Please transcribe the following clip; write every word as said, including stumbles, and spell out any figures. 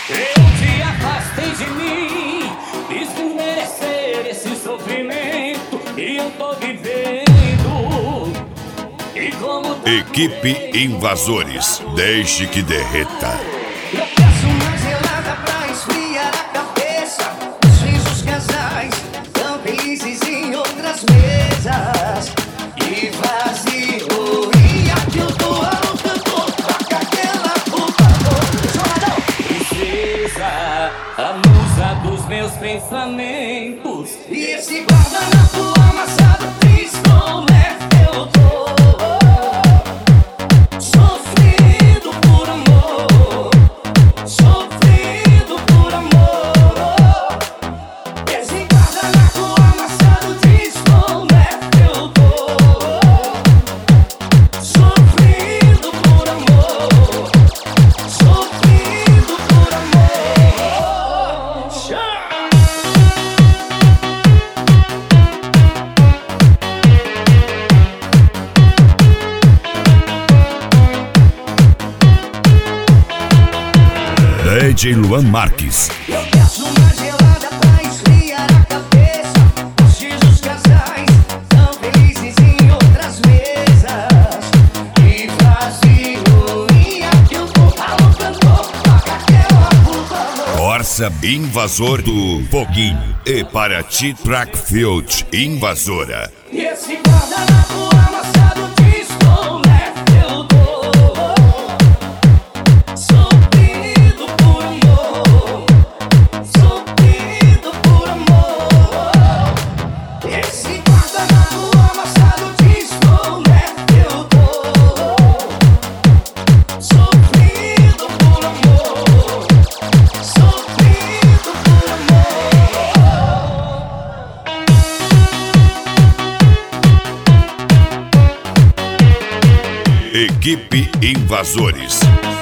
Eu te afastei de mim, fiz por merecer esse sofrimento e eu tô vivendo. E como Equipe Invasores, deixe que derreta. Eu peço uma gelada pra esfriar a cabeça. Os risos casais tão felizes em outras mesas. E vazio, e aqui eu tô lutando pra aquela puta zoadão. princesa, a musa dos meus pensamentos. E esse guardanapo amassado triste, como é que eu tô sofrendo por amor, sofrendo por amor. Esse guardanapo amassado triste, como é que eu tô sofrendo por amor, sofrendo por amor. Chama! D J Luan Marques. Eu peço uma gelada pra esfriar a cabeça. Os risos casais tão felizes em outras mesas. E vazio, e aqui eu tô alugando pra aquela puta. Corsa Invasor do Foguinho e para ti Trackfield Invasora. E esse guardanapo amassado diz como é que eu tô sofrendo por amor, sofrendo por amor. Esse guardanapo amassado diz como é que eu tô sofrendo por amor, sofrendo por amor. Equipe Invasores.